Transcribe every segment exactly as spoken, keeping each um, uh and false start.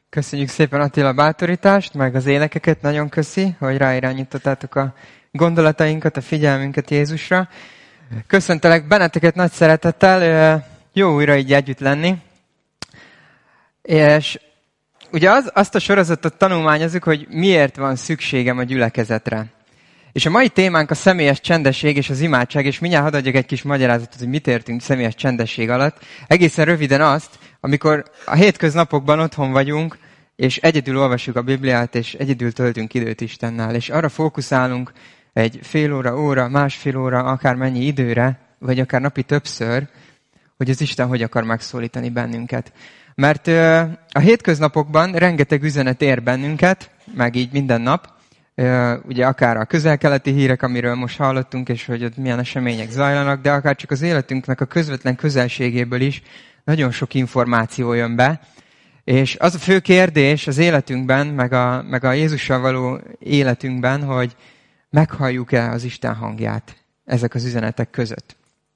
Köszönjük szépen Attila a bátorítást, meg az énekeket, nagyon köszi, hogy ráirányítottátok a gondolatainkat, a figyelmünket Jézusra. Köszöntelek benneteket nagy szeretettel, jó újra így együtt lenni. És ugye az, azt a sorozatot tanulmányozzuk, hogy miért van szükségem a gyülekezetre. És a mai témánk a személyes csendesség és az imádság, és mindjárt hadd adjak egy kis magyarázatot, hogy mit értünk személyes csendesség alatt. Egészen röviden azt, amikor a hétköznapokban otthon vagyunk, és egyedül olvassuk a Bibliát, és egyedül töltünk időt Istennel, és arra fókuszálunk egy fél óra, óra, másfél óra, akár mennyi időre, vagy akár napi többször, hogy az Isten hogy akar megszólítani bennünket. Mert ö, a hétköznapokban rengeteg üzenet ér bennünket, meg így minden nap, ö, ugye akár a közel-keleti hírek, amiről most hallottunk, és hogy ott milyen események zajlanak, de akár csak az életünknek a közvetlen közelségéből is nagyon sok információ jön be. És az a fő kérdés az életünkben, meg a, meg a Jézussal való életünkben, hogy meghalljuk-e az Isten hangját ezek az üzenetek között.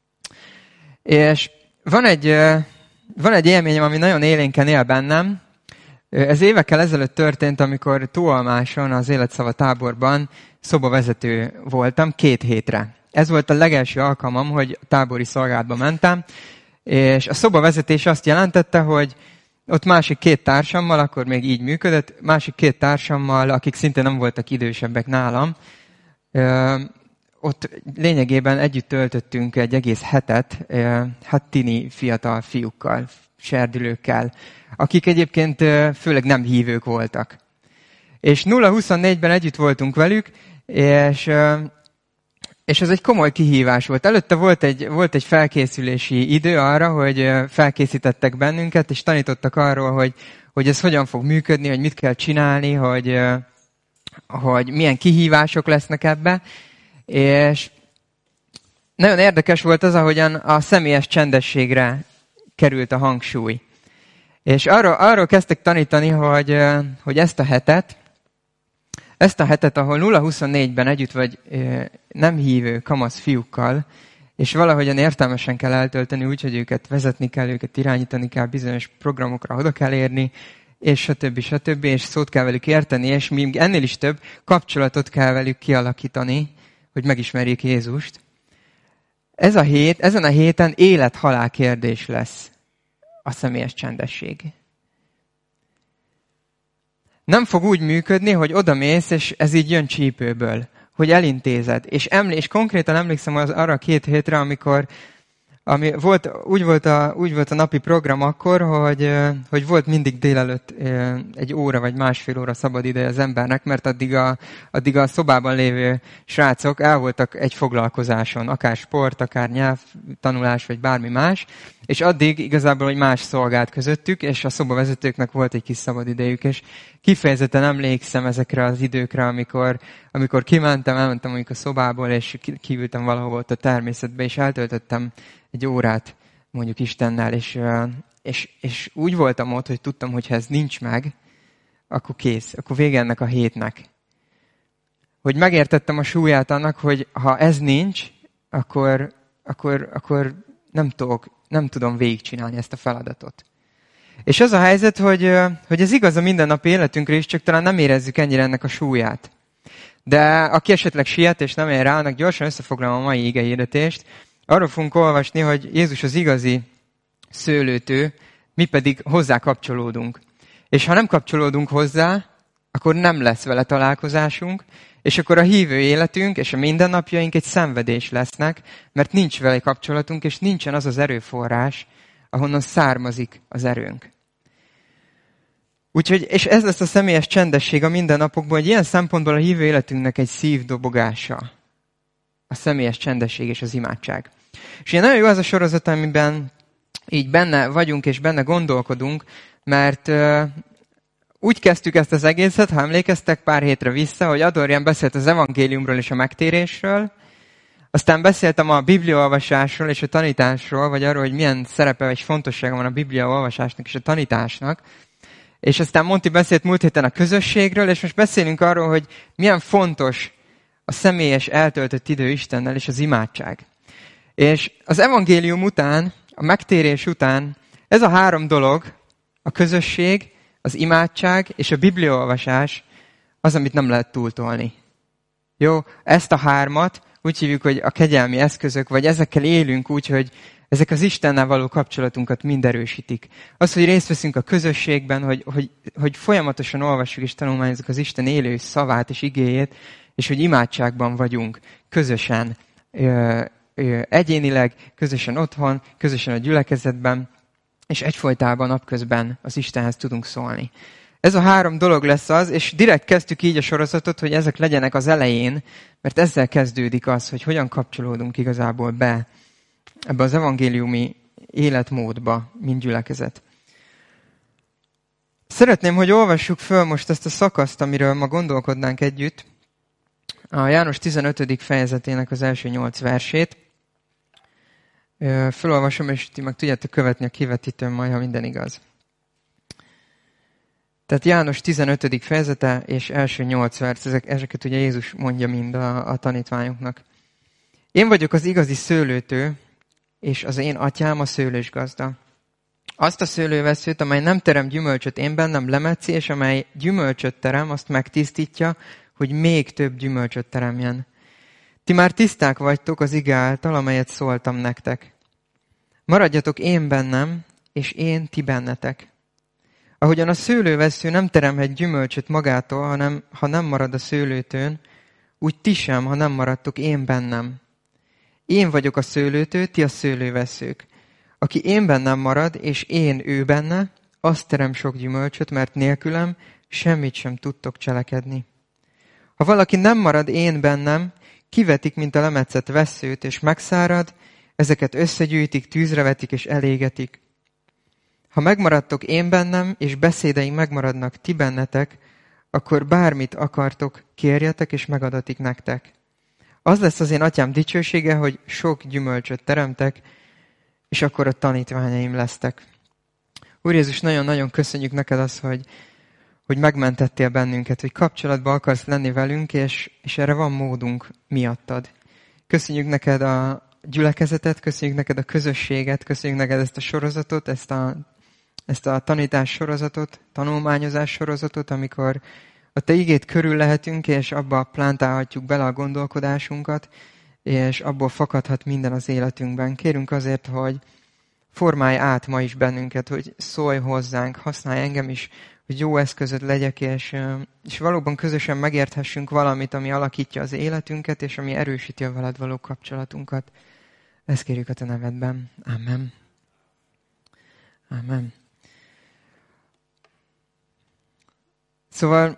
És van egy, van egy élményem, ami nagyon élénken él bennem. Ez évekkel ezelőtt történt, amikor Tóalmáson, az Életszava táborban szobavezető voltam két hétre. Ez volt a legelső alkalmam, hogy tábori szolgálatba mentem, és a szobavezetés azt jelentette, hogy ott másik két társammal, akkor még így működött, másik két társammal, akik szintén nem voltak idősebbek nálam, ö, ott lényegében együtt töltöttünk egy egész hetet, ö, hát tini fiatal fiúkkal, serdülőkkel, akik egyébként ö, főleg nem hívők voltak. És nulla huszonnégyben együtt voltunk velük, és... Ö, És ez egy komoly kihívás volt. Előtte volt egy, volt egy felkészülési idő arra, hogy felkészítettek bennünket, és tanítottak arról, hogy, hogy ez hogyan fog működni, hogy mit kell csinálni, hogy, hogy milyen kihívások lesznek ebbe. És nagyon érdekes volt az, ahogyan a személyes csendességre került a hangsúly. És arról, arról kezdtek tanítani, hogy, hogy ezt a hetet, Ezt a hetet, ahol nulla huszonnégyben együtt vagy nem hívő kamasz fiúkkal, és valahogyan értelmesen kell eltölteni úgy, hogy őket vezetni kell, őket irányítani kell, bizonyos programokra oda kell érni, és stb. stb. És szót kell velük érteni, és még ennél is több kapcsolatot kell velük kialakítani, hogy megismerjék Jézust. Ez a hét, ezen a héten élet-halál kérdés lesz a személyes csendesség. Nem fog úgy működni, hogy odamész, és ez így jön csípőből, hogy elintézed. És, emlé- és konkrétan emlékszem az arra két hétre, amikor ami volt, úgy, volt a, úgy volt a napi program akkor, hogy, hogy volt mindig délelőtt egy óra vagy másfél óra szabad ideje az embernek, mert addig a, addig a szobában lévő srácok el voltak egy foglalkozáson, akár sport, akár nyelvtanulás, vagy bármi más, és addig igazából, hogy más szolgált közöttük, és a szobavezetőknek volt egy kis szabad idejük, és kifejezetten emlékszem ezekre az időkre, amikor, amikor kimentem, elmentem mondjuk a szobából, és kiültem valahol ott a természetbe, és eltöltöttem egy órát mondjuk Istennel, és, és, és úgy voltam ott, hogy tudtam, hogy ha ez nincs meg, akkor kész, akkor vége ennek a hétnek. Hogy megértettem a súlyát annak, hogy ha ez nincs, akkor, akkor, akkor nem, tudok, nem tudom végigcsinálni ezt a feladatot. És az a helyzet, hogy, hogy ez igaz a mindennapi életünkre is, csak talán nem érezzük ennyire ennek a súlyát. De aki esetleg siet és nem ér rá, annak gyorsan összefoglalom a mai igehirdetést. Arról fogunk olvasni, hogy Jézus az igazi szőlőtő, mi pedig hozzá kapcsolódunk. És ha nem kapcsolódunk hozzá, akkor nem lesz vele találkozásunk, és akkor a hívő életünk és a mindennapjaink egy szenvedés lesznek, mert nincs vele kapcsolatunk, és nincsen az az erőforrás, ahonnan származik az erőnk. Úgyhogy, és ez lesz a személyes csendesség a mindennapokban, hogy ilyen szempontból a hívő életünknek egy szívdobogása. A személyes csendesség és az imádság. És ilyen nagyon jó az a sorozat, amiben így benne vagyunk és benne gondolkodunk, mert uh, úgy kezdtük ezt az egészet, ha emlékeztek pár hétre vissza, hogy Adorján beszélt az evangéliumról és a megtérésről, aztán beszéltem a bibliaolvasásról és a tanításról, vagy arról, hogy milyen szerepe és fontossága van a bibliaolvasásnak és a tanításnak, és aztán Monti beszélt múlt héten a közösségről, és most beszélünk arról, hogy milyen fontos a személyes eltöltött idő Istennel és az imádság. És az evangélium után, a megtérés után ez a három dolog, a közösség, az imádság és a bibliaolvasás az, amit nem lehet túltolni. Jó, ezt a hármat úgy hívjuk, hogy a kegyelmi eszközök, vagy ezekkel élünk úgy, hogy ezek az Istennel való kapcsolatunkat mind erősítik. Az, hogy részt veszünk a közösségben, hogy, hogy, hogy folyamatosan olvassuk és tanulmányozunk az Isten élő szavát és igéjét, és hogy imádságban vagyunk, közösen, ö, ö, egyénileg, közösen otthon, közösen a gyülekezetben, és egyfolytában napközben az Istenhez tudunk szólni. Ez a három dolog lesz az, és direkt kezdtük így a sorozatot, hogy ezek legyenek az elején, mert ezzel kezdődik az, hogy hogyan kapcsolódunk igazából be ebbe az evangéliumi életmódba, mint gyülekezet. Szeretném, hogy olvassuk föl most ezt a szakaszt, amiről ma gondolkodnánk együtt, a János tizenötödik fejezetének az első nyolc versét. Fölolvasom, és ti meg tudjátok követni a kivetítőn majd, ha minden igaz. Tehát János tizenötödik fejezete és első nyolc vers, ezek, ezeket ugye Jézus mondja mind a, a tanítványoknak. Én vagyok az igazi szőlőtő, és az én atyám a szőlősgazda. Azt a szőlőveszőt, amely nem terem gyümölcsöt én bennem lemetszi, és amely gyümölcsöt terem, azt megtisztítja, hogy még több gyümölcsöt teremjen. Ti már tiszták vagytok az ige által, amelyet szóltam nektek. Maradjatok én bennem, és én ti bennetek. Ahogyan a szőlővesző nem teremhet gyümölcsöt magától, hanem ha nem marad a szőlőtőn, úgy ti sem, ha nem maradtok én bennem. Én vagyok a szőlőtő, ti a szőlőveszők. Aki én bennem marad, és én ő benne, azt terem sok gyümölcsöt, mert nélkülem semmit sem tudtok cselekedni. Ha valaki nem marad én bennem, kivetik, mint a lemetszett vesszőt, és megszárad, ezeket összegyűjtik, tűzre vetik, és elégetik. Ha megmaradtok én bennem, és beszédeim megmaradnak ti bennetek, akkor bármit akartok, kérjetek, és megadatik nektek. Az lesz az én atyám dicsősége, hogy sok gyümölcsöt teremtek, és akkor a tanítványaim lesztek. Úr Jézus, nagyon-nagyon köszönjük neked azt, hogy, hogy megmentettél bennünket, hogy kapcsolatban akarsz lenni velünk, és, és erre van módunk miattad. Köszönjük neked a gyülekezetet, köszönjük neked a közösséget, köszönjük neked ezt a sorozatot, ezt a, ezt a tanítás sorozatot, tanulmányozás sorozatot, amikor a te igét körül lehetünk, és abba plántálhatjuk bele a gondolkodásunkat, és abból fakadhat minden az életünkben. Kérünk azért, hogy formálj át ma is bennünket, hogy szólj hozzánk, használj engem is, hogy jó eszközöd legyek, és, és valóban közösen megérthessünk valamit, ami alakítja az életünket, és ami erősíti a veled való kapcsolatunkat. Ezt kérjük a te nevedben. Amen. Amen. Szóval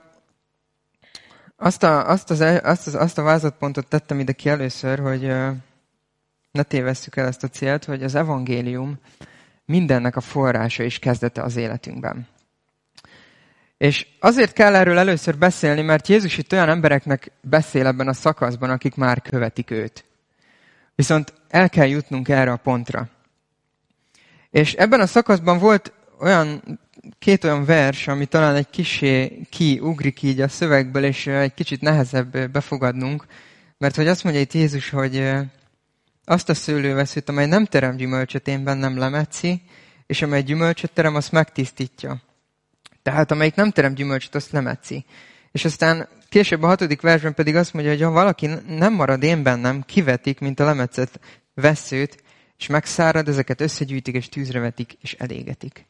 azt a, azt, az, azt, az, azt a vázlatpontot tettem ide ki először, hogy ne tévesszük el ezt a célt, hogy az evangélium mindennek a forrása és kezdete az életünkben. És azért kell erről először beszélni, mert Jézus itt olyan embereknek beszél ebben a szakaszban, akik már követik őt. Viszont el kell jutnunk erre a pontra. És ebben a szakaszban volt olyan, két olyan vers, ami talán egy kissé kiugrik így a szövegből, és egy kicsit nehezebb befogadnunk, mert hogy azt mondja itt Jézus, hogy azt a szőlőveszőt, amely nem terem gyümölcsöt, én bennem lemetszi, és amely gyümölcsöt terem, azt megtisztítja. Tehát amelyik nem terem gyümölcsöt, azt lemetszi. És aztán később a hatodik versben pedig azt mondja, hogy ha valaki nem marad én bennem, kivetik, mint a lemetszett vesszőt, és megszárad, ezeket összegyűjtik, és tűzre vetik, és elégetik.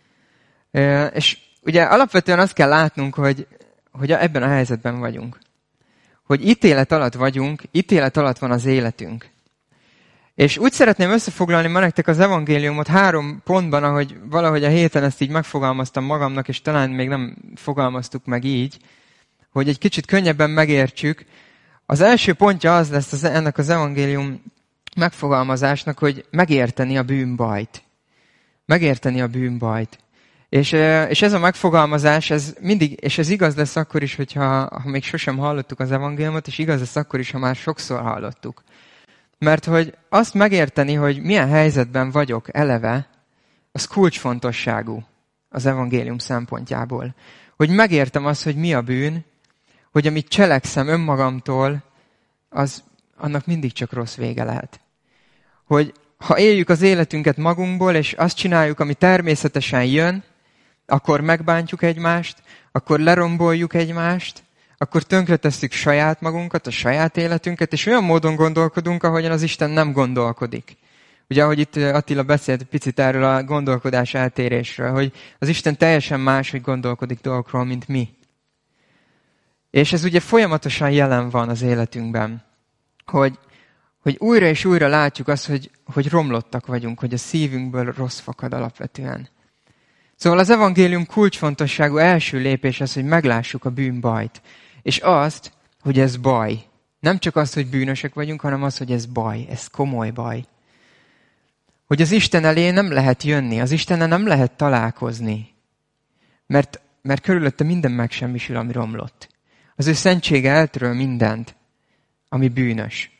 És ugye alapvetően azt kell látnunk, hogy, hogy ebben a helyzetben vagyunk. Hogy ítélet alatt vagyunk, ítélet alatt van az életünk. És úgy szeretném összefoglalni ma nektek az evangéliumot három pontban, ahogy valahogy a héten ezt így megfogalmaztam magamnak, és talán még nem fogalmaztuk meg így, hogy egy kicsit könnyebben megértsük. Az első pontja az lesz az, ennek az evangélium megfogalmazásnak, hogy megérteni a bűnbajt. Megérteni a bűnbajt. És, és ez a megfogalmazás, ez mindig, és ez igaz lesz akkor is, hogyha ha még sosem hallottuk az evangéliumot, és igaz lesz akkor is, ha már sokszor hallottuk. Mert hogy azt megérteni, hogy milyen helyzetben vagyok eleve, az kulcsfontosságú az evangélium szempontjából. Hogy megértem azt, hogy mi a bűn, hogy amit cselekszem önmagamtól, az annak mindig csak rossz vége lehet. Hogy ha éljük az életünket magunkból, és azt csináljuk, ami természetesen jön, akkor megbántjuk egymást, akkor leromboljuk egymást, akkor tönkretesszük saját magunkat, a saját életünket, és olyan módon gondolkodunk, ahogyan az Isten nem gondolkodik. Ugye, ahogy itt Attila beszélt picit erről a gondolkodás eltérésről, hogy az Isten teljesen máshogy gondolkodik dolgokról, mint mi. És ez ugye folyamatosan jelen van az életünkben, hogy, hogy újra és újra látjuk azt, hogy, hogy romlottak vagyunk, hogy a szívünkből rossz fakad alapvetően. Szóval az evangélium kulcsfontosságú első lépés az, hogy meglássuk a bűnbajt. És azt, hogy ez baj. Nem csak az, hogy bűnösek vagyunk, hanem az, hogy ez baj, ez komoly baj. Hogy az Isten elé nem lehet jönni, az Istennel nem lehet találkozni. Mert, mert körülötte minden megsemmisül, ami romlott. Az ő szentsége eltöröl mindent, ami bűnös.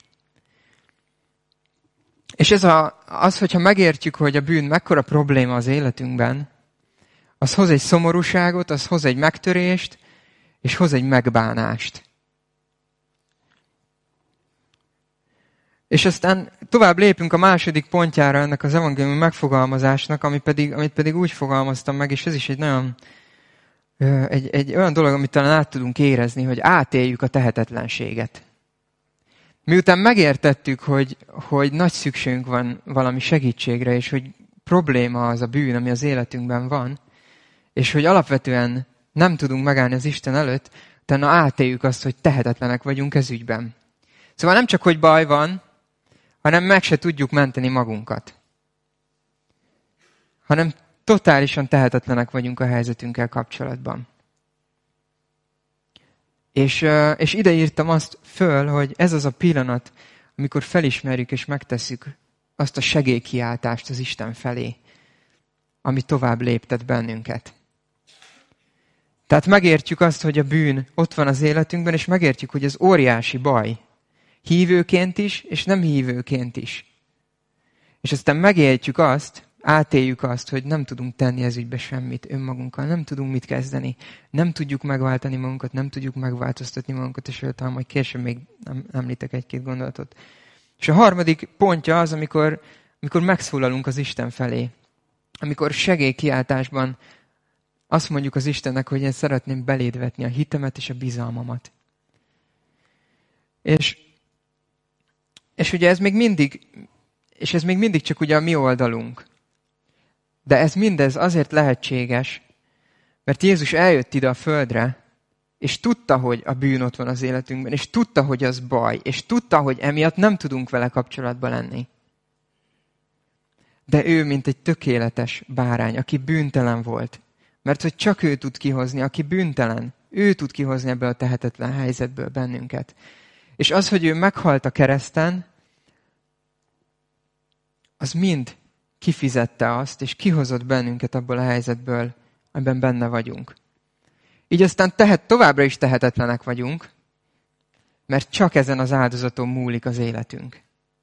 És ez a, az, hogyha megértjük, hogy a bűn mekkora probléma az életünkben, az hoz egy szomorúságot, az hoz egy megtörést, és hoz egy megbánást. És aztán tovább lépünk a második pontjára ennek az evangéliumi megfogalmazásnak, ami pedig, amit pedig úgy fogalmaztam meg, és ez is egy nagyon egy, egy olyan dolog, amit talán át tudunk érezni, hogy átéljük a tehetetlenséget. Miután megértettük, hogy, hogy nagy szükségünk van valami segítségre, és hogy probléma az a bűn, ami az életünkben van, és hogy alapvetően nem tudunk megállni az Isten előtt, utána átéljük azt, hogy tehetetlenek vagyunk ez ügyben. Szóval nem csak, hogy baj van, hanem meg se tudjuk menteni magunkat. Hanem totálisan tehetetlenek vagyunk a helyzetünkkel kapcsolatban. És, és ide írtam azt föl, hogy ez az a pillanat, amikor felismerjük és megtesszük azt a segélykiáltást az Isten felé, ami tovább léptet bennünket. Tehát megértjük azt, hogy a bűn ott van az életünkben, és megértjük, hogy ez óriási baj. Hívőként is, és nem hívőként is. És aztán megértjük azt, átéljük azt, hogy nem tudunk tenni ez ügybe semmit önmagunkkal, nem tudunk mit kezdeni, nem tudjuk megváltani magunkat, nem tudjuk megváltoztatni magunkat, és talán majd később még említek egy-két gondolatot. És a harmadik pontja az, amikor, amikor megszólalunk az Isten felé. Amikor segélykiáltásban azt mondjuk az Istennek, hogy én szeretném beléd vetni a hitemet és a bizalmamat. És, és ugye ez még mindig, és ez még mindig csak ugye a mi oldalunk. De ez mindez azért lehetséges, mert Jézus eljött ide a földre, és tudta, hogy a bűn ott van az életünkben, és tudta, hogy az baj, és tudta, hogy emiatt nem tudunk vele kapcsolatban lenni. De ő, mint egy tökéletes bárány, aki bűntelen volt, mert hogy csak ő tud kihozni, aki bűntelen, ő tud kihozni ebből a tehetetlen helyzetből bennünket. És az, hogy ő meghalt a kereszten, az mind kifizette azt, és kihozott bennünket abból a helyzetből, amiben benne vagyunk. Így aztán tehet, továbbra is tehetetlenek vagyunk, mert csak ezen az áldozaton múlik az életünk.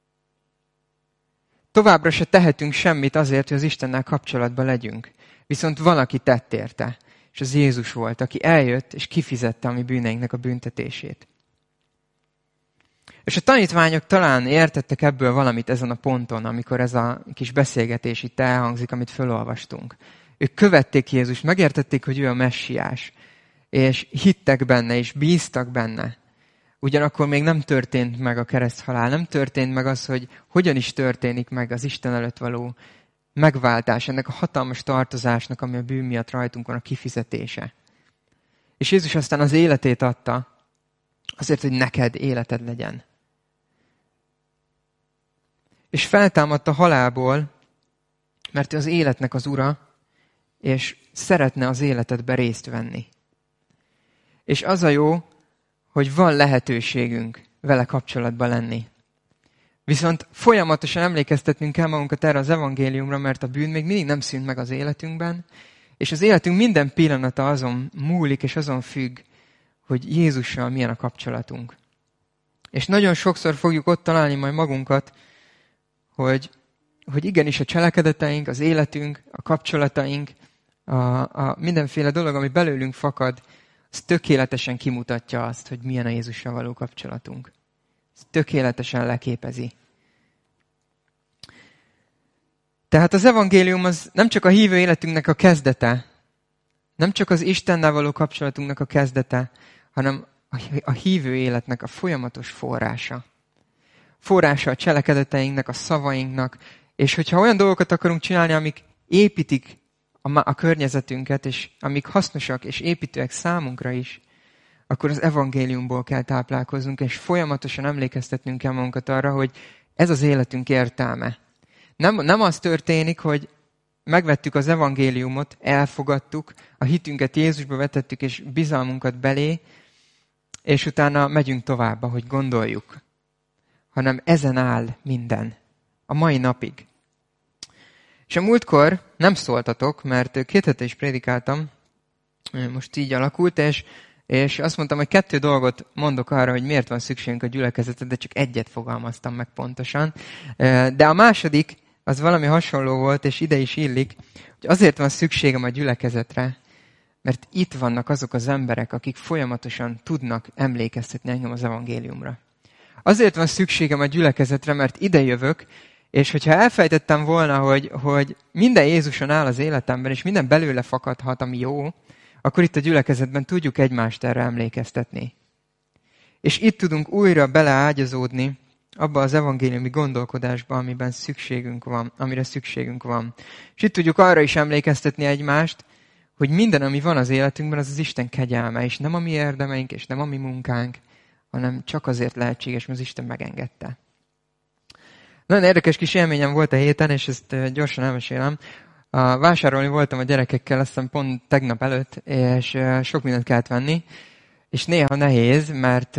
Továbbra se tehetünk semmit azért, hogy az Istennel kapcsolatban legyünk. Viszont valaki tett érte, és az Jézus volt, aki eljött, és kifizette a mi bűneinknek a büntetését. És a tanítványok talán értettek ebből valamit ezen a ponton, amikor ez a kis beszélgetés itt elhangzik, amit felolvastunk. Ők követték Jézust, megértették, hogy ő a messiás, és hittek benne, és bíztak benne. Ugyanakkor még nem történt meg a kereszthalál, nem történt meg az, hogy hogyan is történik meg az Isten előtt való megváltás, ennek a hatalmas tartozásnak, ami a bűn miatt rajtunk van, a kifizetése. És Jézus aztán az életét adta, azért, hogy neked életed legyen. És feltámadt a halálból, mert ő az életnek az ura, és szeretne az életedbe részt venni. És az a jó, hogy van lehetőségünk vele kapcsolatban lenni. Viszont folyamatosan emlékeztetnünk kell magunkat erre az evangéliumra, mert a bűn még mindig nem szűnt meg az életünkben, és az életünk minden pillanata azon múlik, és azon függ, hogy Jézussal milyen a kapcsolatunk. És nagyon sokszor fogjuk ott találni majd magunkat, hogy, hogy igenis a cselekedeteink, az életünk, a kapcsolataink, a, a mindenféle dolog, ami belőlünk fakad, az tökéletesen kimutatja azt, hogy milyen a Jézussal való kapcsolatunk. Ez tökéletesen leképezi. Tehát az evangélium az nem csak a hívő életünknek a kezdete, Nem csak az Istennel való kapcsolatunknak a kezdete, hanem a hívő életnek a folyamatos forrása. Forrása a cselekedeteinknek, a szavainknak, és hogyha olyan dolgokat akarunk csinálni, amik építik a, a környezetünket, és amik hasznosak és építőek számunkra is, akkor az evangéliumból kell táplálkoznunk, és folyamatosan emlékeztetnünk kell magunkat arra, hogy ez az életünk értelme. Nem, nem az történik, hogy megvettük az evangéliumot, elfogadtuk, a hitünket Jézusba vetettük, és bizalmunkat belé, és utána megyünk tovább, ahogy gondoljuk. Hanem ezen áll minden. A mai napig. És a múltkor nem szóltatok, mert két hete is prédikáltam, most így alakult, és, és azt mondtam, hogy kettő dolgot mondok arra, hogy miért van szükségünk a gyülekezetre, de csak egyet fogalmaztam meg pontosan. De a második, az valami hasonló volt, és ide is illik, hogy azért van szükségem a gyülekezetre, mert itt vannak azok az emberek, akik folyamatosan tudnak emlékeztetni engem az evangéliumra. Azért van szükségem a gyülekezetre, mert ide jövök, és hogyha elfejtettem volna, hogy, hogy minden Jézuson áll az életemben, és minden belőle fakadhat, ami jó, akkor itt a gyülekezetben tudjuk egymást erre emlékeztetni. És itt tudunk újra beleágyazódni abba az evangéliumi gondolkodásba, amiben szükségünk van, amire szükségünk van. És itt tudjuk arra is emlékeztetni egymást, hogy minden, ami van az életünkben, az az Isten kegyelme, és nem a mi érdemeink, és nem a mi munkánk, hanem csak azért lehetséges, mert az Isten megengedte. Nagyon érdekes kis élményem volt a héten, és ezt gyorsan elmesélem. Vásárolni voltam a gyerekekkel, azt hiszem pont tegnap előtt, és sok mindent kellett venni, és néha nehéz, mert,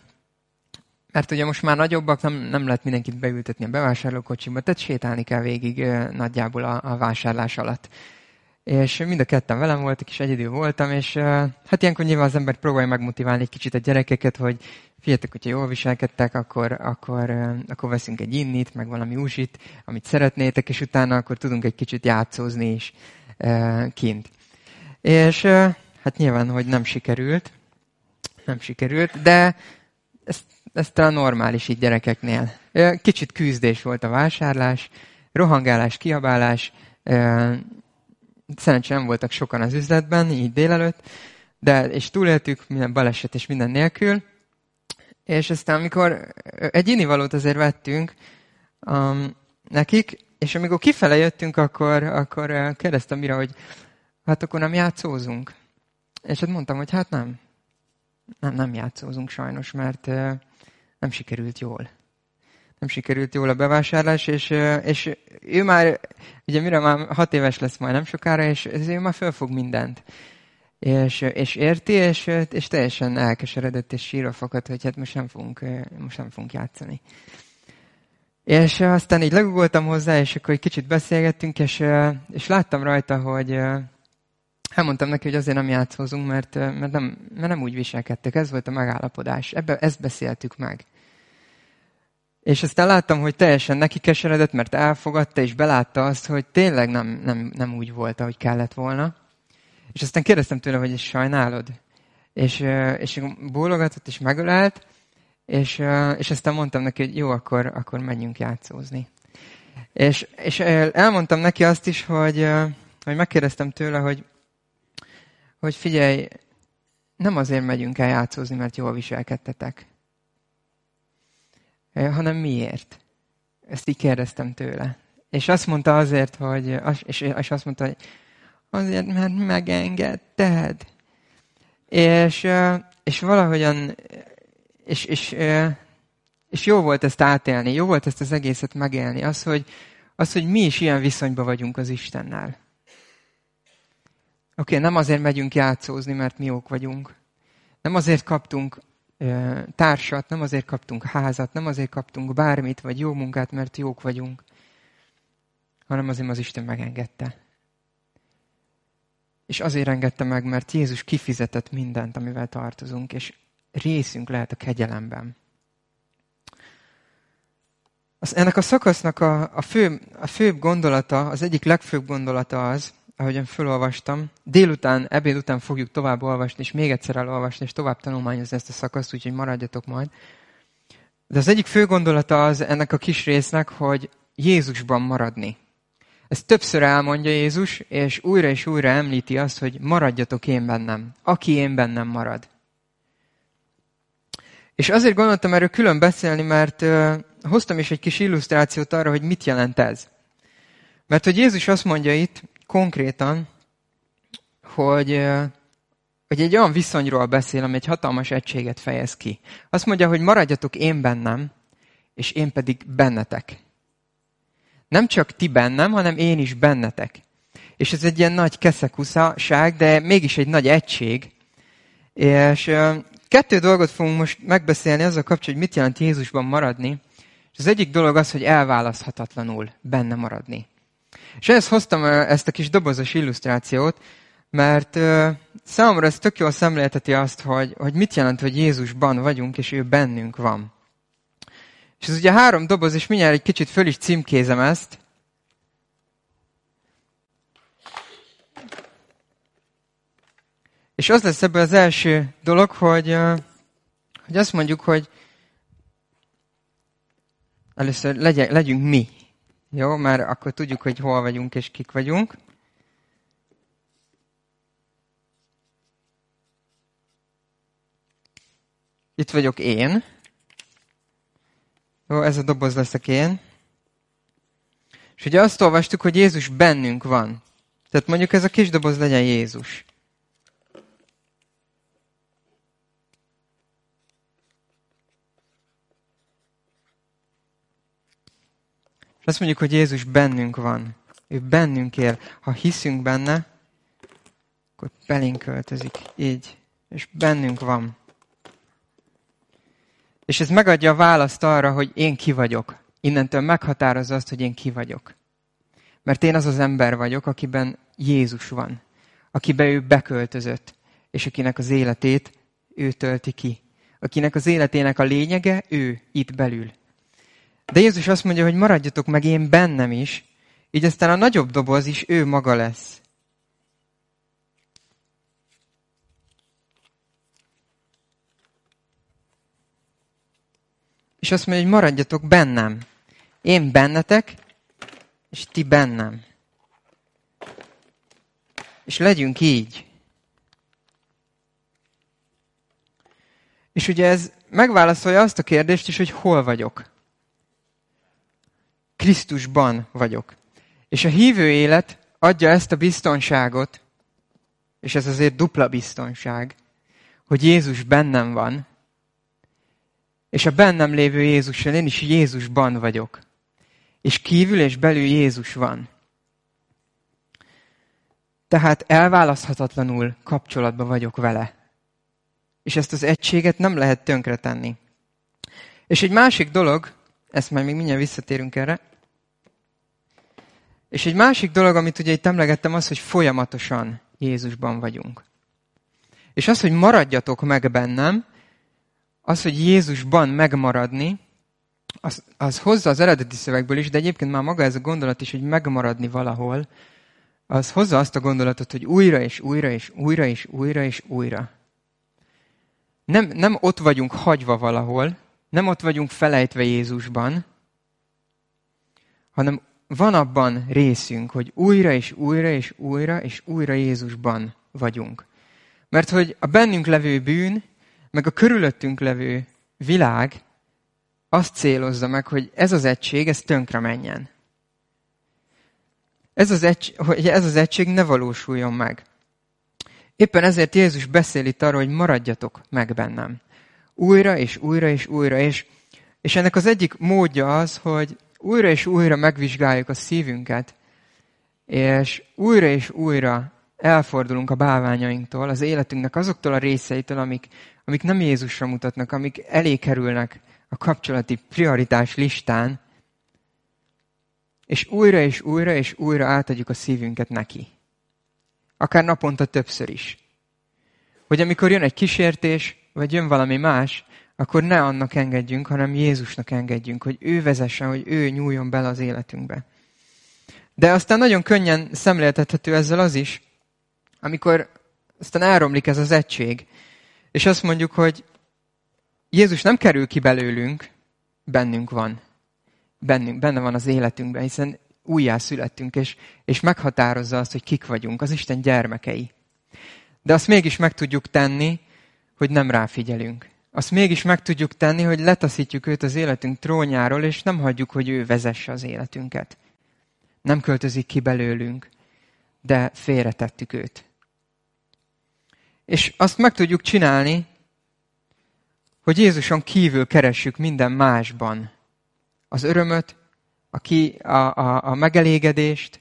mert ugye most már nagyobbak, nem, nem lehet mindenkit beültetni a bevásárlókocsiba, tehát sétálni kell végig nagyjából a, a vásárlás alatt. És mind a ketten velem voltak, és egyedül voltam, és hát ilyenkor nyilván az ember próbálja megmotiválni egy kicsit a gyerekeket, hogy figyeljetek, hogyha jól viselkedtek, akkor, akkor, akkor veszünk egy innit, meg valami úzsit, amit szeretnétek, és utána akkor tudunk egy kicsit játszózni is kint. És hát nyilván, hogy nem sikerült, nem sikerült, de ez, ez talán normális így gyerekeknél. Kicsit küzdés volt a vásárlás, rohangálás, kiabálás, szerencsére nem voltak sokan az üzletben, így délelőtt, de és túléltük minden baleset és minden nélkül. És aztán, amikor egy innivalót azért vettünk um, nekik, és amikor kifele jöttünk, akkor, akkor kérdeztem mire, hogy hát akkor nem játszózunk. És hát mondtam, hogy hát nem. Nem, nem játszózunk sajnos, mert uh, nem sikerült jól. Nem sikerült jól a bevásárlás, és, és ő már, ugye mire már hat éves lesz majd nem sokára, és ő már fölfog mindent. És, és érti, és, és teljesen elkeseredett, és sírva fakadt, hogy hát most nem fogunk, most nem fogunk játszani. És aztán így legugoltam hozzá, és akkor egy kicsit beszélgettünk, és, és láttam rajta, hogy elmondtam neki, hogy azért nem játszózunk, mert, mert, nem, mert nem úgy viselkedtek. Ez volt a megállapodás. Ebbe, ezt beszéltük meg. És aztán láttam, hogy teljesen neki keseredett, mert elfogadta, és belátta azt, hogy tényleg nem, nem, nem úgy volt, ahogy kellett volna. És aztán kérdeztem tőle, hogy ezt sajnálod? És, és bólogatott, és megölelt, és, és aztán mondtam neki, hogy jó, akkor, akkor menjünk játszózni. És, és elmondtam neki azt is, hogy, hogy megkérdeztem tőle, hogy, hogy figyelj, nem azért megyünk el játszózni, mert jól viselkedtetek, hanem miért? Ezt így kérdeztem tőle. És azt mondta azért, hogy, és, és azt mondta, hogy azért, mert megengedted. És, és valahogyan, és, és, és jó volt ezt átélni, jó volt ezt az egészet megélni. Az, hogy, az, hogy mi is ilyen viszonyban vagyunk az Istennel. Oké, okay, nem azért megyünk játszózni, mert mi jók vagyunk. Nem azért kaptunk társat, nem azért kaptunk házat, nem azért kaptunk bármit, vagy jó munkát, mert jók vagyunk, hanem azért az Isten megengedte. És azért engedte meg, mert Jézus kifizetett mindent, amivel tartozunk, és részünk lehet a kegyelemben. Az, ennek a szakasznak a, a, fő, a főbb gondolata, az egyik legfőbb gondolata az, ahogyan felolvastam, délután, ebéd után fogjuk tovább olvasni, és még egyszer elolvasni, és tovább tanulmányozni ezt a szakaszt, úgyhogy maradjatok majd. De az egyik fő gondolata az ennek a kis résznek, hogy Jézusban maradni. Ezt többször elmondja Jézus, és újra és újra említi azt, hogy maradjatok én bennem. Aki én bennem marad. És azért gondoltam erről külön beszélni, mert uh, hoztam is egy kis illusztrációt arra, hogy mit jelent ez. Mert hogy Jézus azt mondja itt konkrétan, hogy, uh, hogy egy olyan viszonyról beszél, ami egy hatalmas egységet fejez ki. Azt mondja, hogy maradjatok én bennem, és én pedig bennetek. Nem csak ti bennem, hanem én is bennetek. És ez egy ilyen nagy keszekuszaság, de mégis egy nagy egység. És uh, kettő dolgot fogunk most megbeszélni azzal kapcsolatban, hogy mit jelent Jézusban maradni. És az egyik dolog az, hogy elválaszthatatlanul benne maradni. És ehhez hoztam uh, ezt a kis dobozos illusztrációt, mert uh, számomra ez tök jól szemlélteti azt, hogy, hogy mit jelent, hogy Jézusban vagyunk, és ő bennünk van. És ez ugye három doboz, és mindjárt egy kicsit föl is címkézem ezt. És az lesz ebből az első dolog, hogy, hogy azt mondjuk, hogy először legyen, legyünk mi. Jó, már akkor tudjuk, hogy hol vagyunk és kik vagyunk. Itt vagyok én. Jó, ez a doboz leszek én. És ugye azt olvastuk, hogy Jézus bennünk van. Tehát mondjuk ez a kis doboz legyen Jézus. És azt mondjuk, hogy Jézus bennünk van. Ő bennünk él. Ha hiszünk benne, akkor belénk költözik. Így. És bennünk van. És ez megadja a választ arra, hogy én ki vagyok. Innentől meghatározza azt, hogy én ki vagyok. Mert én az az ember vagyok, akiben Jézus van. Akiben ő beköltözött. És akinek az életét ő tölti ki. Akinek az életének a lényege ő itt belül. De Jézus azt mondja, hogy maradjatok meg én bennem is. Így aztán a nagyobb doboz is ő maga lesz. És azt mondja, hogy maradjatok bennem. Én bennetek, és ti bennem. És legyünk így. És ugye ez megválaszolja azt a kérdést is, hogy hol vagyok. Krisztusban vagyok. És a hívő élet adja ezt a biztonságot, és ez azért dupla biztonság, hogy Jézus bennem van, és a bennem lévő Jézussal én is Jézusban vagyok. És kívül és belül Jézus van. Tehát elválaszthatatlanul kapcsolatban vagyok vele. És ezt az egységet nem lehet tönkretenni. És egy másik dolog, ezt majd még mindjárt visszatérünk erre, és egy másik dolog, amit ugye itt emlegettem, az, hogy folyamatosan Jézusban vagyunk. És az, hogy maradjatok meg bennem, az, hogy Jézusban megmaradni, az, az hozza az eredeti szövegből is, de egyébként már maga ez a gondolat is, hogy megmaradni valahol, az hozza azt a gondolatot, hogy újra és újra és újra és újra és újra. Nem, nem ott vagyunk hagyva valahol, nem ott vagyunk felejtve Jézusban, hanem van abban részünk, hogy újra és újra és újra és újra Jézusban vagyunk. Mert hogy a bennünk levő bűn, meg a körülöttünk levő világ azt célozza meg, hogy ez az egység, ez tönkre menjen. Ez az, egység, hogy ez az egység ne valósuljon meg. Éppen ezért Jézus beszél itt arról, hogy maradjatok meg bennem. Újra és újra és újra. És, és ennek az egyik módja az, hogy újra és újra megvizsgáljuk a szívünket, és újra és újra elfordulunk a bálványainktól, az életünknek azoktól a részeitől, amik, amik nem Jézusra mutatnak, amik elé kerülnek a kapcsolati prioritás listán, és újra és újra és újra átadjuk a szívünket neki. Akár naponta többször is. Hogy amikor jön egy kísértés, vagy jön valami más, akkor ne annak engedjünk, hanem Jézusnak engedjünk, hogy ő vezessen, hogy ő nyúljon bele az életünkbe. De aztán nagyon könnyen szemléltethető ezzel az is, amikor aztán elromlik ez az egység, és azt mondjuk, hogy Jézus nem kerül ki belőlünk, bennünk van. Bennünk, benne van az életünkben, hiszen újjászülettünk, és, és meghatározza azt, hogy kik vagyunk, az Isten gyermekei. De azt mégis meg tudjuk tenni, hogy nem ráfigyelünk. Azt mégis meg tudjuk tenni, hogy letaszítjuk őt az életünk trónjáról, és nem hagyjuk, hogy ő vezesse az életünket. Nem költözik ki belőlünk, de félretettük őt. És azt meg tudjuk csinálni, hogy Jézuson kívül keressük minden másban az örömöt, a, ki, a, a, a megelégedést,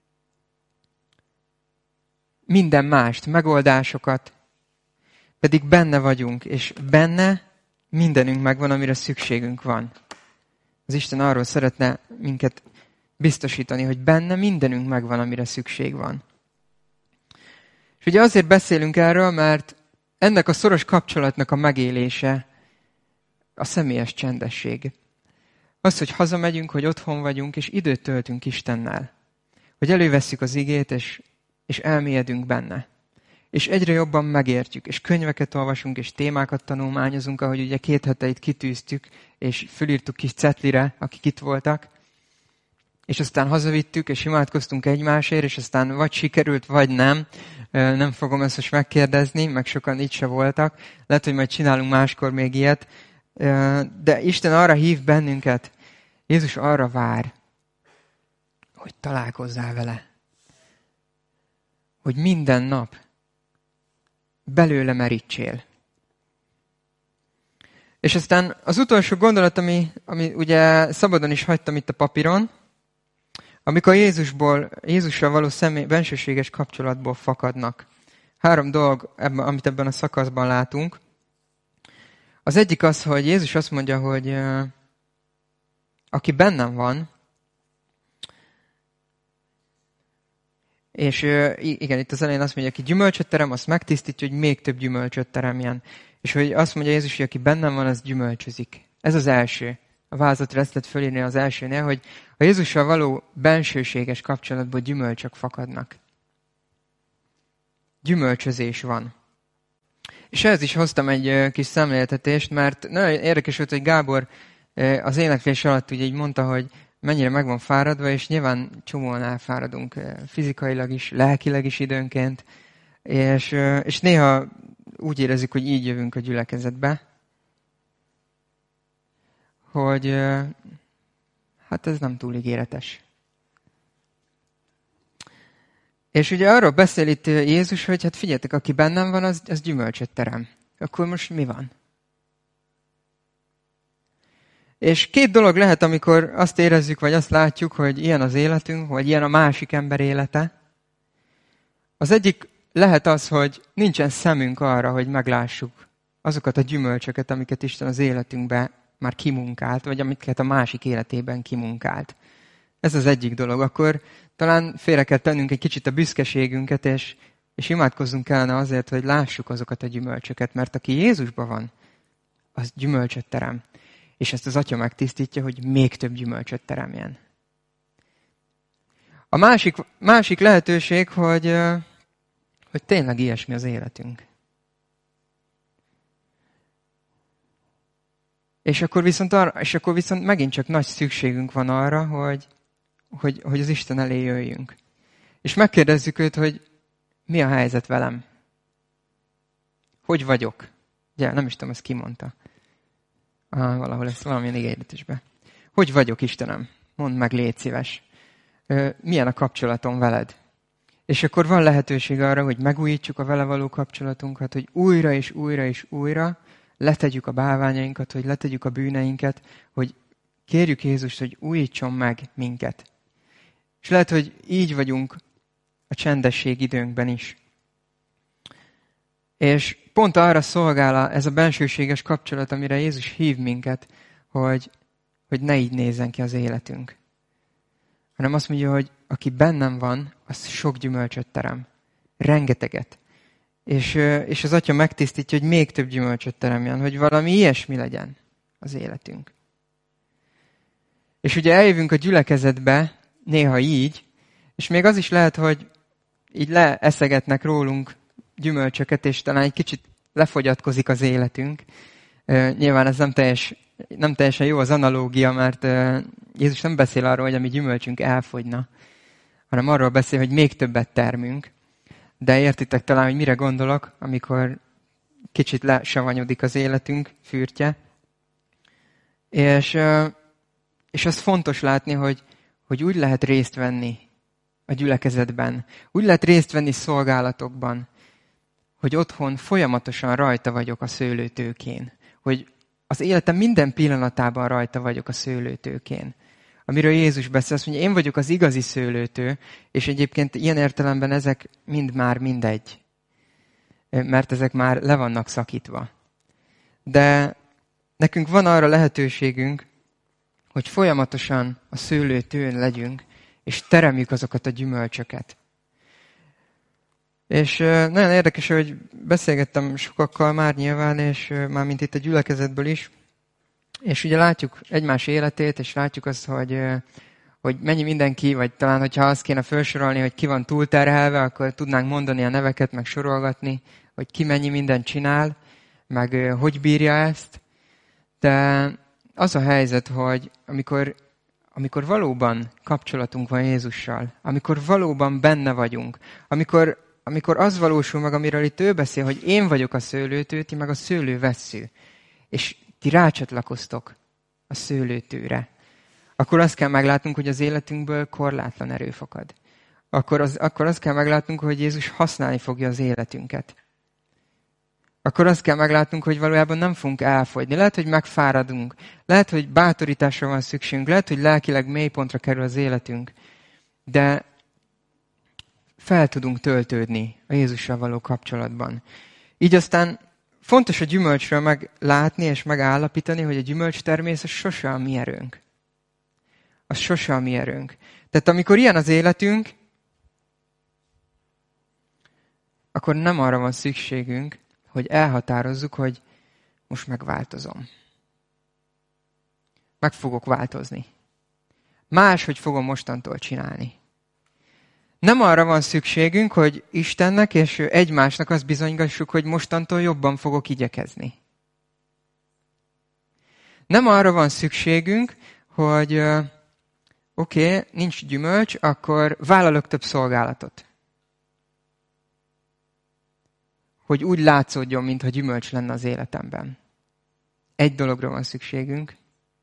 minden mást, megoldásokat, pedig benne vagyunk, és benne mindenünk megvan, amire szükségünk van. Az Isten arról szeretne minket biztosítani, hogy benne mindenünk megvan, amire szükség van. És ugye azért beszélünk erről, mert ennek a szoros kapcsolatnak a megélése a személyes csendesség. Az, hogy hazamegyünk, hogy otthon vagyunk, és időt töltünk Istennel. Hogy elővesszük az igét, és, és elmélyedünk benne. És egyre jobban megértjük, és könyveket olvasunk, és témákat tanulmányozunk, ahogy ugye két hete itt kitűztük, és fölírtuk kis cetlire, akik itt voltak. És aztán hazavittük, és imádkoztunk egymásért, és aztán vagy sikerült, vagy nem. Nem fogom ezt most megkérdezni, meg sokan itt se voltak. Lehet, hogy majd csinálunk máskor még ilyet. De Isten arra hív bennünket, Jézus arra vár, hogy találkozzál vele. Hogy minden nap belőle merítsél. És aztán az utolsó gondolat, ami, ami ugye szabadon is hagytam itt a papíron, amikor Jézusból, Jézussal való személy, bensőséges kapcsolatból fakadnak. Három dolog, ebben, amit ebben a szakaszban látunk. Az egyik az, hogy Jézus azt mondja, hogy uh, aki bennem van, és uh, igen, itt az elején azt mondja, aki gyümölcsöt terem, azt megtisztítja, hogy még több gyümölcsöt teremjen. És hogy azt mondja Jézus, hogy aki bennem van, az gyümölcsözik. Ez az első. A vázlatra ezt lehet fölírni az elsőnél, hogy a Jézussal való bensőséges kapcsolatból gyümölcsök fakadnak. Gyümölcsözés van. És ehhez is hoztam egy kis szemléltetést, mert nagyon érdekes volt, hogy Gábor az éneklés alatt ugye így mondta, hogy mennyire meg van fáradva, és nyilván csomóan elfáradunk fizikailag is, lelkileg is időnként, és, és néha úgy érezzük, hogy így jövünk a gyülekezetbe, hogy hát ez nem túl ígéretes. És ugye arról beszél itt Jézus, hogy hát figyeljetek, aki bennem van, az, az gyümölcsöt terem. Akkor most mi van? És két dolog lehet, amikor azt érezzük, vagy azt látjuk, hogy ilyen az életünk, vagy ilyen a másik ember élete. Az egyik lehet az, hogy nincsen szemünk arra, hogy meglássuk azokat a gyümölcsöket, amiket Isten az életünkbe már kimunkált, vagy amiket a másik életében kimunkált. Ez az egyik dolog. Akkor talán félre kell tennünk egy kicsit a büszkeségünket, és, és imádkozzunk kellene azért, hogy lássuk azokat a gyümölcsöket, mert aki Jézusban van, az gyümölcsöt terem. És ezt az Atya megtisztítja, hogy még több gyümölcsöt teremjen. A másik, másik lehetőség, hogy, hogy tényleg ilyesmi az életünk. És akkor viszont, arra, és akkor viszont megint csak nagy szükségünk van arra, hogy, hogy, hogy az Isten elé jöjjünk. És megkérdezzük őt, hogy mi a helyzet velem? Hogy vagyok? Ugye, nem is tudom, ezt kimondta. Ah, valahol ezt valamilyen ígéretesben. Hogy vagyok, Istenem? Mondd meg, légy szíves. Milyen a kapcsolatom veled? És akkor van lehetőség arra, hogy megújítsuk a vele való kapcsolatunkat, hogy újra és újra és újra letegyük a bálványainkat, hogy letegyük a bűneinket, hogy kérjük Jézust, hogy újítson meg minket. És lehet, hogy így vagyunk a csendesség időnkben is. És pont arra szolgál ez a bensőséges kapcsolat, amire Jézus hív minket, hogy, hogy ne így nézzen ki az életünk. Hanem azt mondja, hogy aki bennem van, az sok gyümölcsöt terem. Rengeteget. És, és az Atya megtisztítja, hogy még több gyümölcsöt teremjen, hogy valami ilyesmi legyen az életünk. És ugye eljövünk a gyülekezetbe, néha így, és még az is lehet, hogy így leeszegetnek rólunk gyümölcsöket, és talán egy kicsit lefogyatkozik az életünk. Nyilván ez nem teljes nem teljesen jó az analógia, mert Jézus nem beszél arról, hogy a mi gyümölcsünk elfogyna, hanem arról beszél, hogy még többet termünk. De értitek talán, hogy mire gondolok, amikor kicsit lesavanyodik az életünk fürtje. És, és az fontos látni, hogy, hogy úgy lehet részt venni a gyülekezetben, úgy lehet részt venni szolgálatokban, hogy otthon folyamatosan rajta vagyok a szőlőtőkén. Hogy az életem minden pillanatában rajta vagyok a szőlőtőkén. Amiről Jézus beszél, azt mondja, én vagyok az igazi szőlőtő, és egyébként ilyen értelemben ezek mind már mindegy. Mert ezek már le vannak szakítva. De nekünk van arra lehetőségünk, hogy folyamatosan a szőlőtőn legyünk, és teremjük azokat a gyümölcsöket. És nagyon érdekes, hogy beszélgettem sokakkal már nyilván, és már mint itt a gyülekezetből is, és ugye látjuk egymás életét, és látjuk azt, hogy, hogy mennyi mindenki, vagy talán, hogyha azt kéne felsorolni, hogy ki van túlterhelve, akkor tudnánk mondani a neveket, meg sorolgatni, hogy ki mennyi mindent csinál, meg hogy bírja ezt. De az a helyzet, hogy amikor, amikor valóban kapcsolatunk van Jézussal, amikor valóban benne vagyunk, amikor, amikor az valósul meg, amiről itt ő beszél, hogy én vagyok a szőlőtő, ti meg a szőlővessző, és ti rácsatlakoztok a szőlőtőre, akkor azt kell meglátnunk, hogy az életünkből korlátlan erő fakad. Akkor, az, akkor azt kell meglátnunk, hogy Jézus használni fogja az életünket. Akkor azt kell meglátnunk, hogy valójában nem fogunk elfogyni. Lehet, hogy megfáradunk. Lehet, hogy bátorításra van szükségünk. Lehet, hogy lelkileg mélypontra kerül az életünk. De fel tudunk töltődni a Jézussal való kapcsolatban. Így aztán fontos a gyümölcsről meglátni és megállapítani, hogy a gyümölcstermész az sose a mi erőnk. Az sose a mi erőnk. Tehát amikor ilyen az életünk, akkor nem arra van szükségünk, hogy elhatározzuk, hogy most megváltozom. Meg fogok változni. Máshogy fogom mostantól csinálni. Nem arra van szükségünk, hogy Istennek és egymásnak azt bizonygassuk, hogy mostantól jobban fogok igyekezni. Nem arra van szükségünk, hogy oké, okay, nincs gyümölcs, akkor vállalok több szolgálatot. Hogy úgy látszódjon, mintha gyümölcs lenne az életemben. Egy dologra van szükségünk.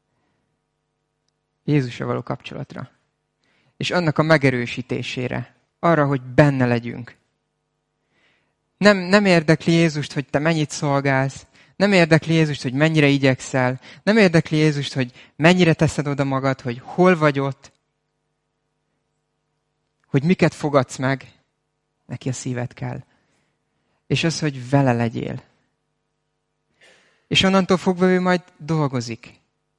Jézusra való kapcsolatra. És annak a megerősítésére. Arra, hogy benne legyünk. Nem, nem érdekli Jézust, hogy te mennyit szolgálsz. Nem érdekli Jézust, hogy mennyire igyekszel. Nem érdekli Jézust, hogy mennyire teszed oda magad, hogy hol vagy ott. Hogy miket fogadsz meg. Neki a szíved kell. És az, hogy vele legyél. És onnantól fogva ő majd dolgozik.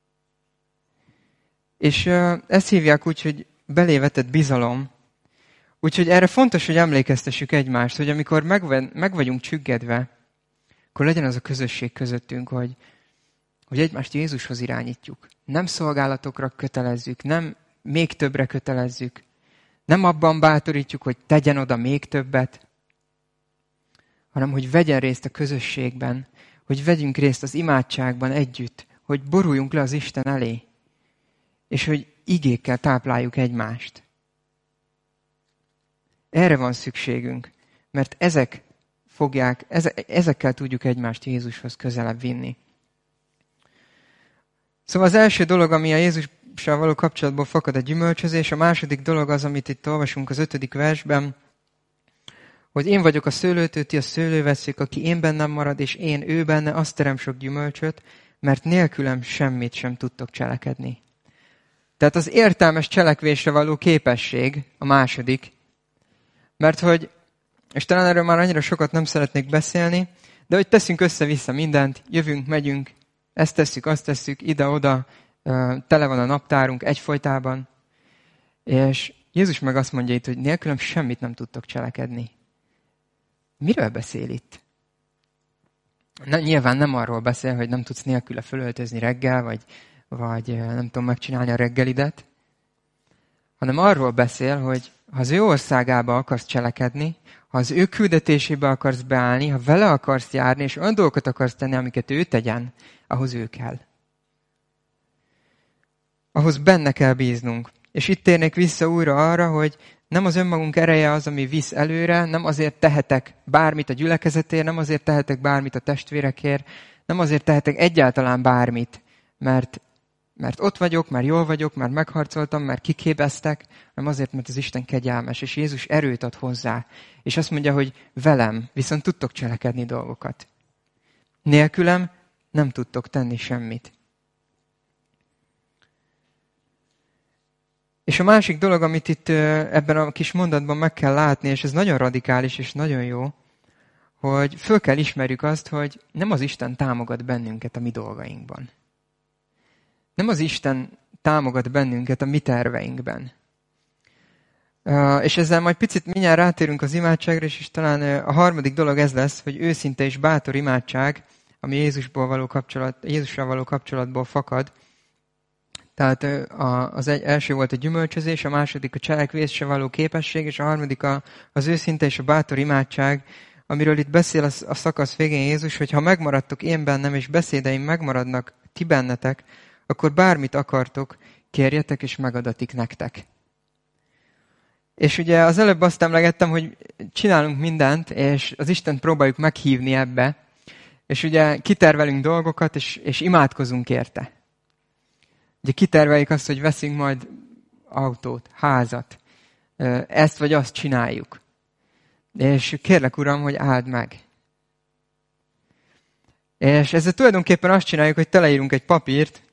És uh, ezt hívják úgy, hogy belévetett bizalom. Úgyhogy erre fontos, hogy emlékeztessük egymást, hogy amikor meg, meg vagyunk csüggedve, akkor legyen az a közösség közöttünk, hogy, hogy egymást Jézushoz irányítjuk. Nem szolgálatokra kötelezzük, nem még többre kötelezzük. Nem abban bátorítjuk, hogy tegyen oda még többet, hanem hogy vegyen részt a közösségben, hogy vegyünk részt az imádságban együtt, hogy boruljunk le az Isten elé, és hogy igékkel tápláljuk egymást. Erre van szükségünk, mert ezek fogják, ezekkel tudjuk egymást Jézushoz közelebb vinni. Szóval az első dolog, ami a Jézussal való kapcsolatból fakad, a gyümölcsözés, a második dolog az, amit itt olvasunk az ötödik versben, hogy én vagyok a szőlőtő, ti a szőlővesszők, aki én bennem marad, és én ő benne, azt terem sok gyümölcsöt, mert nélkülem semmit sem tudtok cselekedni. Tehát az értelmes cselekvésre való képesség a második, mert hogy, és talán erről már annyira sokat nem szeretnék beszélni, de hogy teszünk össze-vissza mindent, jövünk, megyünk, ezt tesszük, azt tesszük, ide-oda, tele van a naptárunk egyfolytában, és Jézus meg azt mondja itt, hogy nélkülem semmit nem tudtok cselekedni. Miről beszél itt? Na, nyilván nem arról beszél, hogy nem tudsz nélküle fölöltözni reggel, vagy, vagy nem tudom megcsinálni a reggelidet, hanem arról beszél, hogy ha az ő országába akarsz cselekedni, ha az ő küldetésébe akarsz beállni, ha vele akarsz járni, és olyan dolgokat akarsz tenni, amiket ő tegyen, ahhoz ő kell. ahhoz benne kell bíznunk. És itt térnék vissza újra arra, hogy nem az önmagunk ereje az, ami visz előre, nem azért tehetek bármit a gyülekezetért, nem azért tehetek bármit a testvérekért, nem azért tehetek egyáltalán bármit, mert, mert ott vagyok, mert jól vagyok, mert megharcoltam, mert kiképeztek, hanem azért, mert az Isten kegyelmes, és Jézus erőt ad hozzá. És azt mondja, hogy velem viszont tudtok cselekedni dolgokat. Nélkülem nem tudtok tenni semmit. És a másik dolog, amit itt ebben a kis mondatban meg kell látni, és ez nagyon radikális és nagyon jó, hogy föl kell ismerjük azt, hogy nem az Isten támogat bennünket a mi dolgainkban. Nem az Isten támogat bennünket a mi terveinkben. És ezzel majd picit mindjárt rátérünk az imádságra, és talán a harmadik dolog ez lesz, hogy őszinte és bátor imádság, ami Jézusból való kapcsolat, Jézusra való kapcsolatból fakad. Tehát az egy, első volt a gyümölcsözés, a második a cselekvésre való képesség, és a harmadik a, az őszinte és a bátor imádság, amiről itt beszél a, a szakasz végén Jézus, hogy ha megmaradtok én bennem, és beszédeim megmaradnak ti bennetek, akkor bármit akartok, kérjetek, és megadatik nektek. És ugye az előbb azt emlegettem, hogy csinálunk mindent, és az Istent próbáljuk meghívni ebbe, és ugye kitervelünk dolgokat, és, és imádkozunk érte. Ugye kiterveljük azt, hogy veszünk majd autót, házat, ezt vagy azt csináljuk. És kérlek, Uram, hogy áld meg. És ezzel tulajdonképpen azt csináljuk, hogy teleírunk egy papírt,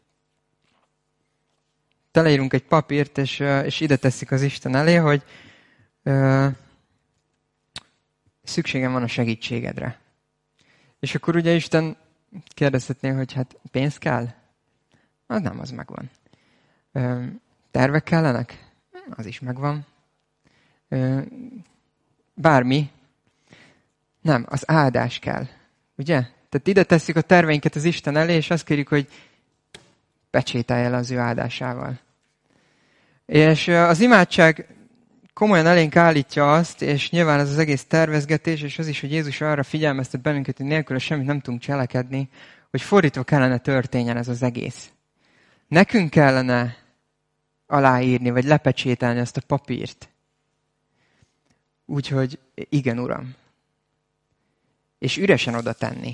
teleírunk egy papírt, és, és ide tesszük az Isten elé, hogy ö, szükségem van a segítségedre. És akkor ugye Isten kérdezhetné, hogy hát pénz kell? Az nem, az megvan. Ö, tervek kellenek? Az is megvan. Ö, bármi? Nem, az áldás kell. Ugye? Tehát ide tesszük a terveinket az Isten elé, és azt kérjük, hogy pecsételj el az ő áldásával. És az imádság komolyan elénk állítja azt, és nyilván ez az egész tervezgetés, és az is, hogy Jézus arra figyelmeztet bennünket, hogy nélkül semmit nem tudunk cselekedni, hogy fordítva kellene történjen ez az egész. Nekünk kellene aláírni, vagy lepecsételni ezt a papírt. Úgyhogy igen, Uram. És üresen oda tenni.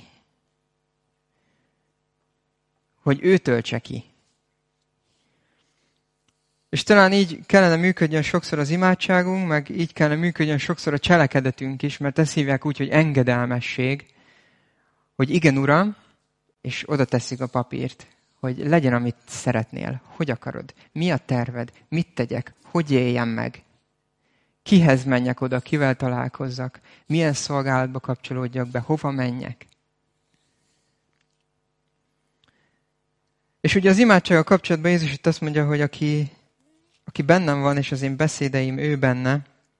Hogy ő töltse ki. És talán így kellene működjön sokszor az imádságunk, meg így kellene működjön sokszor a cselekedetünk is, mert ezt hívják úgy, hogy engedelmesség, hogy igen, Uram, és oda teszik a papírt, hogy legyen, amit szeretnél, hogy akarod, mi a terved, mit tegyek, hogy éljem meg, kihez menjek oda, kivel találkozzak, milyen szolgálatba kapcsolódjak be, hova menjek. És ugye az imádsággal kapcsolatban Jézus itt azt mondja, hogy aki, aki bennem van, és az én beszédeim ő benne,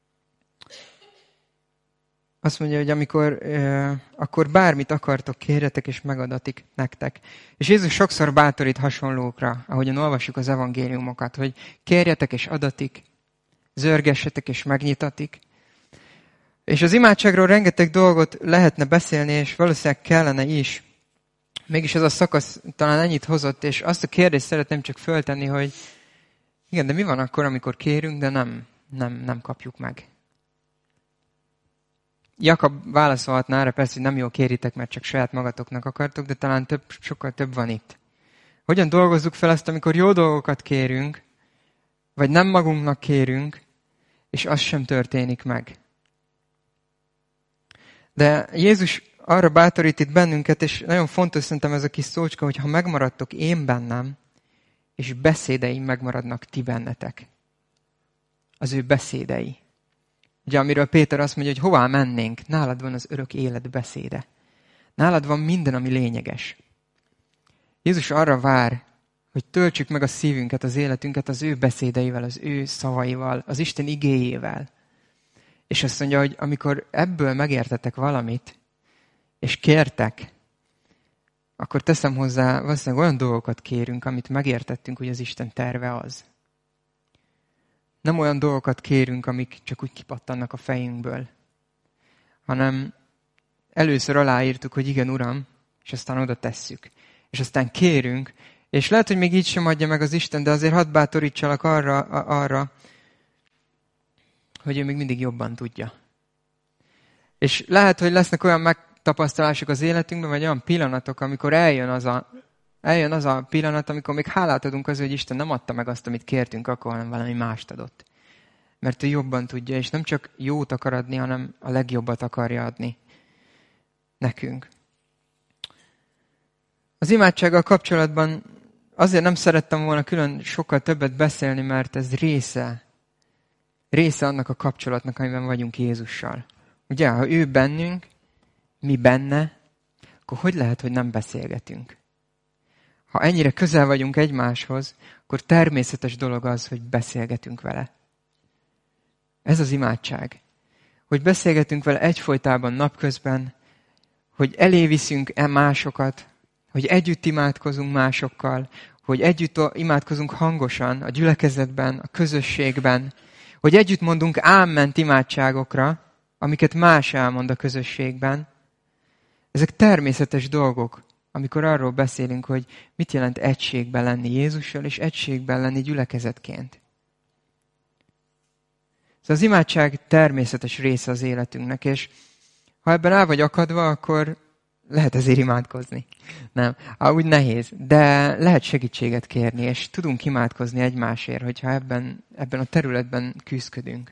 azt mondja, hogy amikor euh, akkor bármit akartok, kérjetek, és megadatik nektek. És Jézus sokszor bátorít hasonlókra, ahogyan olvassuk az evangéliumokat, hogy kérjetek, és adatik, zörgessetek, és megnyitatik. És az imádságról rengeteg dolgot lehetne beszélni, és valószínűleg kellene is. Mégis ez a szakasz talán ennyit hozott, és azt a kérdést szeretném csak föltenni, hogy igen, de mi van akkor, amikor kérünk, de nem, nem, nem kapjuk meg? Jakab válaszolhatná erre persze, hogy nem jól kéritek, mert csak saját magatoknak akartok, de talán több, sokkal több van itt. Hogyan dolgozzuk fel azt, amikor jó dolgokat kérünk, vagy nem magunknak kérünk, és az sem történik meg. De Jézus arra bátorít itt bennünket, és nagyon fontos szerintem ez a kis szócska, hogy ha megmaradtok én bennem, és beszédeim megmaradnak ti bennetek. Az ő beszédei. Ugye, amiről Péter azt mondja, hogy hová mennénk, nálad van az örök élet beszéde. Nálad van minden, ami lényeges. Jézus arra vár, hogy töltsük meg a szívünket, az életünket az ő beszédeivel, az ő szavaival, az Isten igéjével. És azt mondja, hogy amikor ebből megértetek valamit, és kértek, akkor teszem hozzá, valószínűleg olyan dolgokat kérünk, amit megértettünk, hogy az Isten terve az. Nem olyan dolgokat kérünk, amik csak úgy kipattannak a fejünkből, hanem először aláírtuk, hogy igen, Uram, és aztán oda tesszük. És aztán kérünk, És lehet, hogy még így sem adja meg az Isten, de azért hadd bátorítsalak arra, arra, hogy ő még mindig jobban tudja. És lehet, hogy lesznek olyan megtapasztalások az életünkben, vagy olyan pillanatok, amikor eljön az a, eljön az a pillanat, amikor még hálát adunk azért, hogy Isten nem adta meg azt, amit kértünk akkor, hanem valami mást adott. Mert ő jobban tudja, és nem csak jót akar adni, hanem a legjobbat akarja adni nekünk. Az imádsággal kapcsolatban azért nem szerettem volna külön sokkal többet beszélni, mert ez része, része annak a kapcsolatnak, amiben vagyunk Jézussal. Ugye, ha ő bennünk, mi benne, akkor hogy lehet, hogy nem beszélgetünk? Ha ennyire közel vagyunk egymáshoz, akkor természetes dolog az, hogy beszélgetünk vele. Ez az imádság. Hogy beszélgetünk vele egyfolytában napközben, hogy elé viszünk-e másokat, hogy együtt imádkozunk másokkal, hogy együtt imádkozunk hangosan a gyülekezetben, a közösségben, hogy együtt mondunk ámment imádságokra, amiket más elmond a közösségben. Ezek természetes dolgok, amikor arról beszélünk, hogy mit jelent egységben lenni Jézussal, és egységben lenni gyülekezetként. Szóval az imádság természetes része az életünknek, és ha ebben el vagy akadva, akkor lehet ezért imádkozni. Nem, úgy nehéz, de lehet segítséget kérni, és tudunk imádkozni egymásért, hogyha ebben, ebben a területben küzdködünk.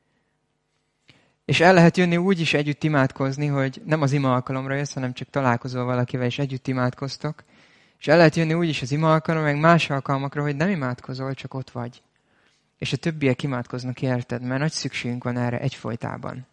És el lehet jönni úgy is együtt imádkozni, hogy nem az ima alkalomra jössz, hanem csak találkozol valakivel, és együtt imádkoztok. És el lehet jönni úgy is az ima alkalomra, meg más alkalmakra, hogy nem imádkozol, csak ott vagy. És a többiek imádkoznak érted, mert nagy szükségünk van erre egyfolytában.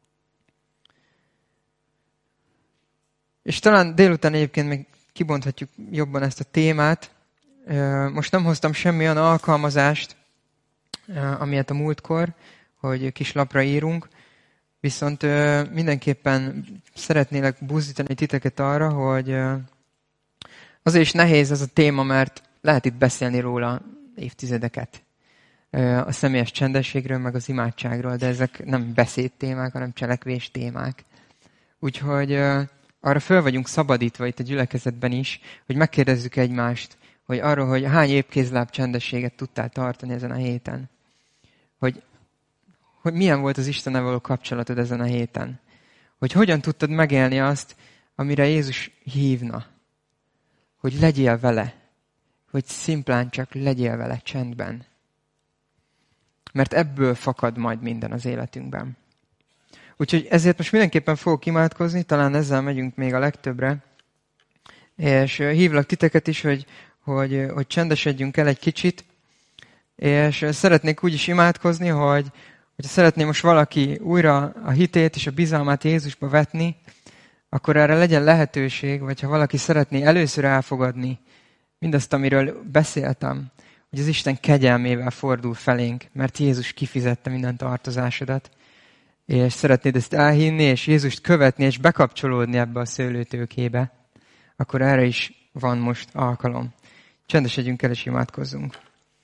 És talán délután egyébként még kibonthatjuk jobban ezt a témát. Most nem hoztam semmilyen alkalmazást, amilyet a múltkor, hogy kis lapra írunk, viszont mindenképpen szeretnélek buzdítani titeket arra, hogy azért is nehéz ez a téma, mert lehet itt beszélni róla évtizedeket. A személyes csendességről, meg az imádságról, de ezek nem beszédtémák, hanem cselekvés témák. Úgyhogy arra föl vagyunk szabadítva itt a gyülekezetben is, hogy megkérdezzük egymást, hogy arról, hogy hány épkézláb csendességet tudtál tartani ezen a héten. Hogy, hogy milyen volt az Istennel való kapcsolatod ezen a héten. Hogy hogyan tudtad megélni azt, amire Jézus hívna. Hogy legyél vele. Hogy szimplán csak legyél vele csendben. Mert ebből fakad majd minden az életünkben. Úgyhogy ezért most mindenképpen fogok imádkozni, talán ezzel megyünk még a legtöbbre. És hívlak titeket is, hogy, hogy, hogy csendesedjünk el egy kicsit. És szeretnék úgy is imádkozni, hogy hogyha szeretné most valaki újra a hitét és a bizalmát Jézusba vetni, akkor erre legyen lehetőség, vagy ha valaki szeretné először elfogadni mindazt, amiről beszéltem, hogy az Isten kegyelmével fordul felénk, mert Jézus kifizette minden tartozásodat, és szeretnéd ezt elhinni, és Jézust követni, és bekapcsolódni ebbe a szőlőtőkébe, akkor erre is van most alkalom. Csendesedjünk el, és imádkozzunk.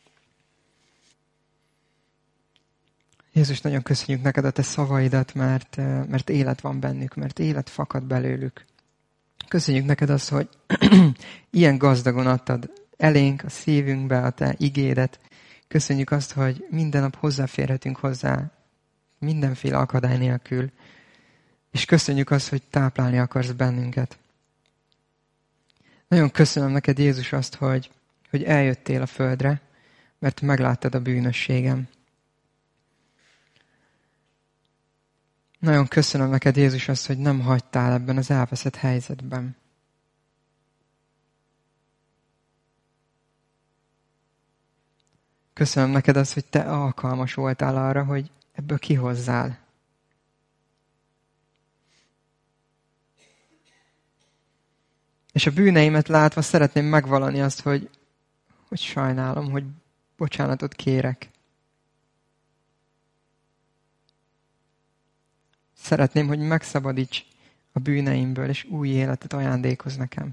Jézus, nagyon köszönjük neked a te szavaidat, mert, mert élet van bennük, mert élet fakad belőlük. Köszönjük neked azt, hogy ilyen gazdagon adtad elénk, a szívünkbe a te igédet. Köszönjük azt, hogy minden nap hozzáférhetünk hozzá, mindenféle akadály nélkül. És köszönjük azt, hogy táplálni akarsz bennünket. Nagyon köszönöm neked, Jézus, azt, hogy, hogy eljöttél a földre, mert megláttad a bűnösségem. Nagyon köszönöm neked, Jézus, azt, hogy nem hagytál ebben az elveszett helyzetben. Köszönöm neked azt, hogy te alkalmas voltál arra, hogy ebből kihozzál. És a bűneimet látva szeretném megvalani azt, hogy, hogy sajnálom, hogy bocsánatot kérek. Szeretném, hogy megszabadíts a bűneimből, és új életet ajándékozz nekem.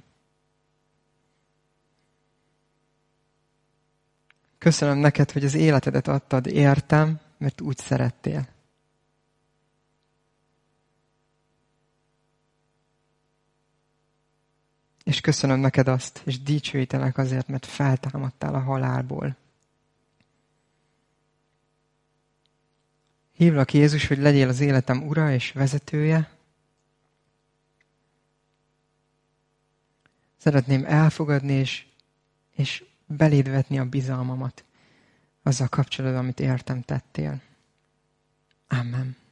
Köszönöm neked, hogy az életedet adtad értem, mert úgy szerettél. És köszönöm neked azt, és dicsőítelek azért, mert feltámadtál a halálból. Hívlak Jézus, hogy legyél az életem ura és vezetője. Szeretném elfogadni és, és beléd vetni a bizalmamat azzal kapcsolatban, amit értem tettél. Amen.